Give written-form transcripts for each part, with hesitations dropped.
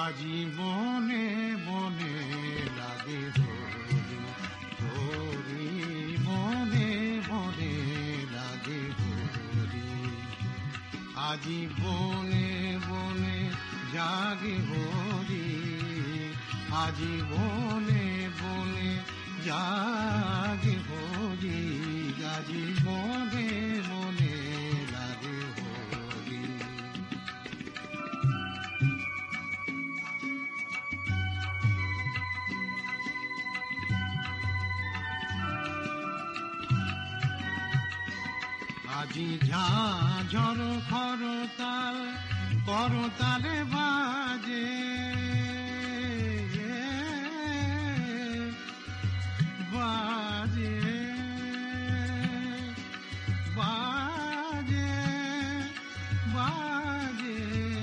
আজীবনে বনে লাগে হরি, হরি বনে বনে লাগে হরি। আজীবনে বনে জাগে হরি, আজীবনে বনে জাগে হরি, আজীবনে বনে লাগে হরি। আজি ঝাঁঝর খরতাল করতালে বাজে, বাজে বাজে বাজে।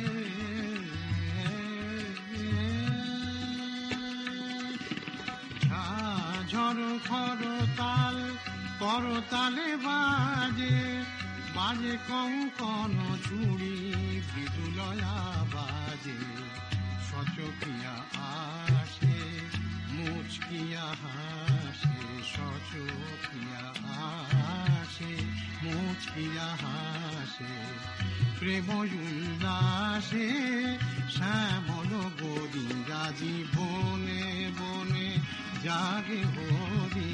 ঝাঁঝর খরতাল করতালে বাজে, বাজে কঙ্কন চুড়ি বিদুলয়া বাজে। সচকিয়া আসে মুচকিয়া হাসে, সচকিয়া আসে মুচকিয়া হাসে। প্রেম উল্লাসে শ্যামল গরি, রাজি বনে বনে জাগে হরি,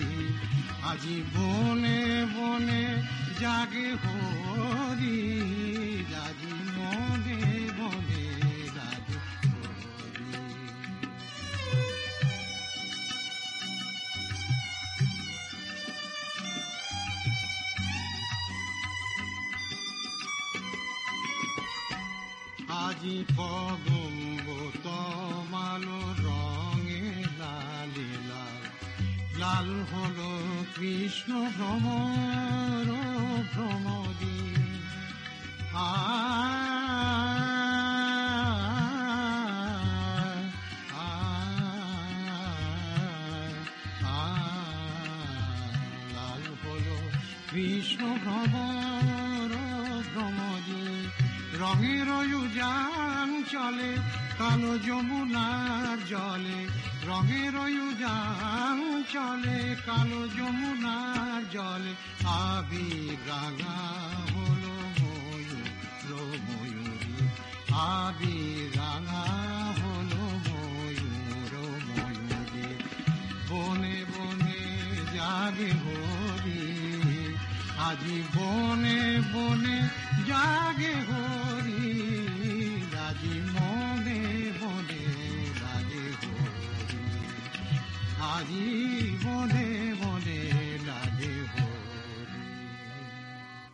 আজীবনে বনে জাগে হরি, রাজি মনে বনে রাজি হরি। আজি পদম্ব তমালো রঙে লালে লাল, লাল হলো কৃষ্ণ ভ্রমর ভ্রমদি। লাল হলো কৃষ্ণ ভ্রমর ভ্রমদি। রঙের উজান চলে কালো যমুনার জলে, রঙের উজান চলে কালো যমুনার জলে। আবির রাঙা হলো ময়ূর ময়ূরী, আবির রাঙা হলো ময়ূর ময়ূরী। বনে বনে জাগে হরি, আজি বনে বনে জাগে হরি, রাজি মনে বনে লাগে হরি, আজি বনে